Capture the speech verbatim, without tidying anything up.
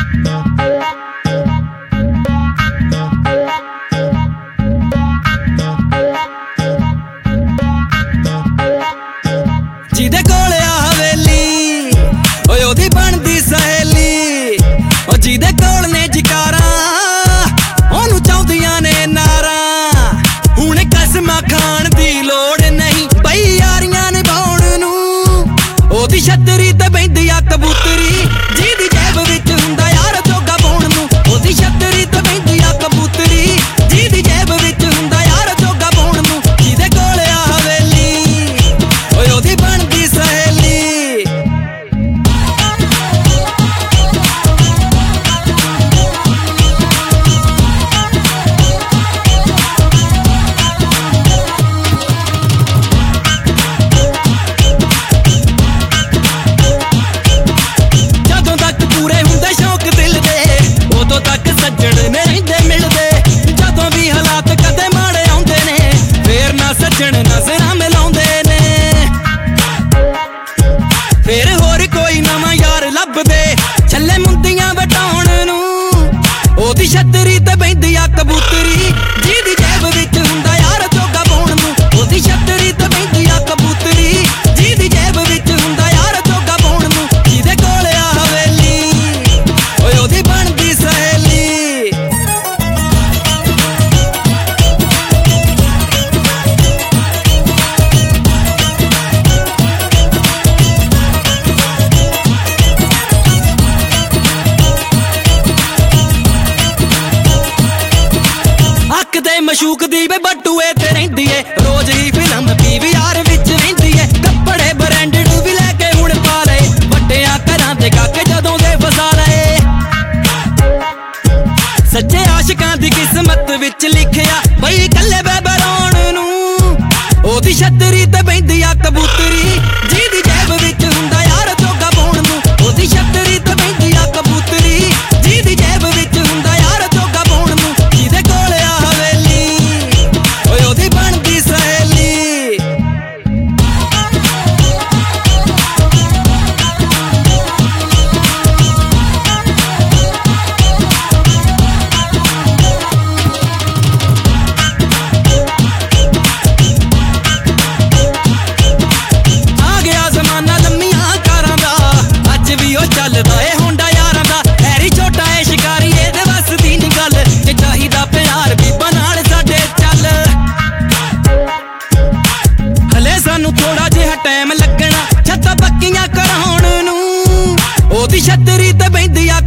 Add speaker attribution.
Speaker 1: ਜਿਹਦੇ ਕੋਲ ਆ ਹਵੇਲੀ ਓਏ ਉਹਦੀ ਬਣਦੀ ਸਹੇਲੀ, ਓ ਜਿਹਦੇ ਕੋਲ ਨੇ ਜਕਾਰਾਂ ਉਹਨੂੰ ਚਾਹੁੰਦੀਆਂ ਨੇ ਨਾਰਾਂ। ਹੁਣ ਕਸਮਾਂ ਖਾਣ ਦੀ ਲੋੜ ਨਹੀਂ ਬਈ ਯਾਰੀਆਂ ਨਿਭਾਉਣ ਨੂੰ, ਉਹਦੀ ਛਤਰੀ ਤੇ ਬਹਿੰਦੀ ਆ ਕਬੂਤਰੀ ਜਿਹਦੀ ਜੇਬ ਵਿੱਚ ਹੁੰਦਾ ਯਾਰ ਧੋਗਾ ਪਾਉਣ ਨੂੰ। ਉਹਦੀ ਛਤਰੀ ਤੇ ਬਹਿੰਦੀ ਆ ਕਬੂਤਰੀ ਜਿਹਦੀ ਜੇਬ ਵਿੱਚ ਹੁੰਦਾ ਯਾਰ ਧੋਗਾ ਪਾਉਣ ਨੂੰ। ਜਿਹਦੇ ਕੋਲ ਆ ਹਵੇਲੀ ਓਏ ਉਹਦੀ ਬਣਦੀ ਸਹੇਲੀ। ਜਦੋਂ ਤੱਕ ਪੂਰੇ ਹੁੰਦੇ ਸ਼ੌਕ ਦਿਲ ਦੇ ਉਦੋਂ ਤੱਕ ਸੱਜਣ ਨੇ ਰਹਿੰਦੇ ਮਿਲਦੇ। ਜਦੋਂ ਵੀ ਹਾਲਾਤ ਕਦੇ ਮਾੜੇ ਆਉਂਦੇ ਨੇ ਫੇਰ ਨਾ ਸੱਜਣ ਨਜ਼ਰਾਂ ਮਿਲਾਉਂਦੇ ਨੇ। ਫੇਰ ਹੋਰ ਕੋਈ ਨਵਾਂ ਯਾਰ ਲੱਭਦੇ ਛੱਲੇ ਮੁੰਦੀਆਂ ਵਟਾਉਣ ਨੂੰ। ਉਹਦੀ ਛਤਰੀ ਤੇ ਬਹਿੰਦੀ ਆ ਕਬੂਤਰੀ ਜਿਹਦੀ ਜੇਬ ਵਿੱਚ ਹੁੰਦਾ ਯਾਰ ਧੋਗਾ ਪਾਉਣ ਨੂੰ। ਉਹਦੀ ਛਤਰੀ ਤੇ ਬਹਿੰਦੀ ਆ ਕਬੂਤਰੀ ਜਿਹਦੀ ਜੇਬ ਵਿੱਚ ਹੁੰਦਾ ਯਾਰ ਧੋਗਾ ਪਾਉਣ ਨੂੰ। ਜਿਹਦੇ ਕੋਲ ਆ ਹਵੇਲੀ ਓਏ ਉਹਦੀ ਬਣਦੀ ਸਹੇਲੀ। ਹੱਕ ਦੇ ਮਸ਼ੂਕ ਦੀ ਵੇ ਬਟੂਏ ਤੇ ਰਹਿੰਦੀ ਏ, ਰੋਜ਼ ਹੀ ਫਿਲਮ ਪੀ ਵੀ ਆਰ ਵਿੱਚ ਰਹਿੰਦੀ ਏ। ਕੱਪੜੇ ਬ੍ਰਾਂਡਡ ਵੀ ਲੈ ਕੇ ਹੁਣ ਪਾ ਲਏ, ਵੱਡਿਆਂ ਘਰਾਂ ਦੇ ਕਾਕੇ ਜਦੋਂ ਦੇ ਫਸਾ ਲਏ। ਸੱਚੇ ਆਸ਼ਿਕਾਂ ਦੀ ਕਿਸਮਤ ਵਿੱਚ ਲਿਖਿਆ ਬਈ ਇਕੱਲੇ ਬੈਬਰਾਉਣ ਨੂੰ। ਉਹਦੀ ਛਤਰੀ ਤੇ ਬਹਿੰਦੀ ਆ ਕਬੂਤਰੀ ਜਿਹਦੀ ਜੇਬ ਵਿੱਚ ਹੁੰਦਾ ਯਾਰ ਧੋਗਾ ਪਾਉਣ ਨੂੰ। ਉਹਦੀ ਛਤਰੀ ਤੇ ਬਹਿੰਦੀ ਆ ਕਬੂਤਰੀ ਜਿਹਦੀ ਜੇਬ ਵਿੱਚ ਹੁੰਦਾ ਯਾਰ ਧੋਗਾ ਪਾਉਣ ਨੂੰ। ਜਿਹਦੇ ਕੋਲ ਆ ਹਵੇਲੀ ਓਏ ਉਹਦੀ ਬਣਦੀ ਸਹੇਲੀ। ਆ ਗਿਆ ਜ਼ਮਾਨਾ ਲੰਮੀਆਂ ਕਾਰਾਂ ਦਾ, ਅੱਜ ਵੀ ਉਹ ਚੱਲਦਾ ਏ ਹੋਂਡਾ ਯਾਰਾਂ ਦਾ। ਹੈਰੀ ਛੋਟਾ ਏ ਸ਼ਿਕਾਰੀ ਇਹਦੇ ਵੱਸ ਦੀ ਨੀ ਗੱਲ, ਜੇ ਚਾਹੀਦਾ ਪਿਆਰ ਬੀਬਾਂ ਨਾਲ ਸਾਡੇ ਚੱਲ। ਹਲੇ ਸਾਨੂੰ ਥੋੜਾ ਜਿਹਾ ਟਾਈਮ ਲੱਗਣਾ ਛੱਤਾਂ ਪੱਕੀਆਂ ਕਰਾਉਣ ਨੂੰ। ਉਹਦੀ ਛਤਰੀ ਤੇ ਬਹਿੰਦੀ ਆ